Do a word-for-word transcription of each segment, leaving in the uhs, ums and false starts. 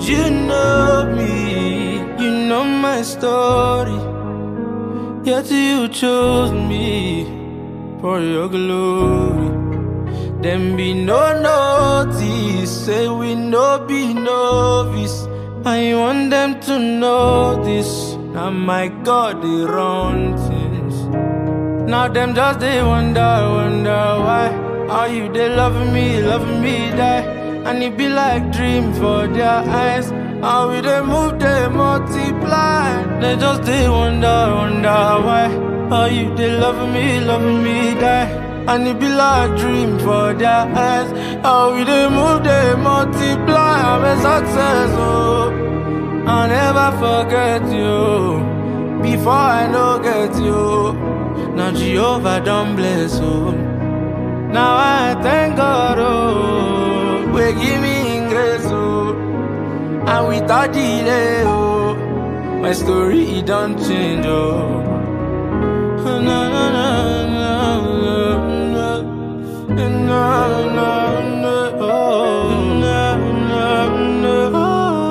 You know me, you know my story. Yet you chose me for your glory. Then be no notice, say we no be novice. I want them to know this. Now my God, they run things. Now them just they wonder, wonder why. How you they love me, love me, die. And it be like dream for their eyes. How we they move, they multiply. They just they wonder, wonder why. How you they love me, love me, die. And it be like dream for their eyes. How we they move, they multiply. I'm a success, oh. I'll never forget you. Before I no get you. Now Jehovah don't bless you. Now I thank God, oh. We give me grace, oh. And without delay, oh. My story, it don't change, oh. No, no, no, no, no, no, no, no, oh. No, no, no,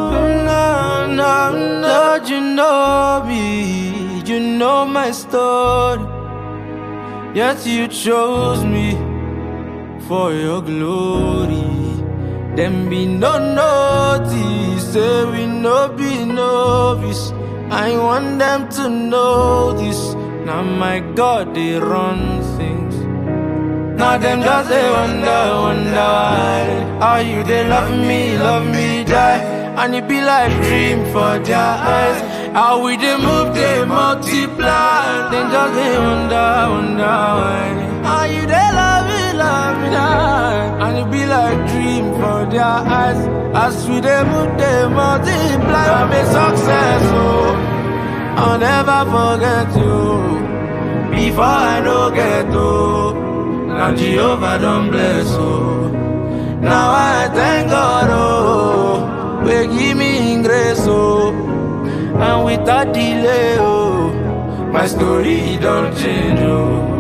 Lord, you know me, you know my story. Yet you chose me for your glory. Then be no notice, say we no be novice. I want them to know this. Now my God, they run things. Now them just they wonder, wonder why. How you they love me, love me, die. And it be like dream for their eyes. How we they move, they multiply. Then just they wonder, wonder why. How you they love me, love me, die. And it be like dream for their eyes. As we they move, they multiply. I'm a success, oh. I'll never forget you. Before I no get to. Now Jehovah don't bless, oh. Now I thank God, oh. We give me grace, oh. And without delay, oh. My story don't change, oh.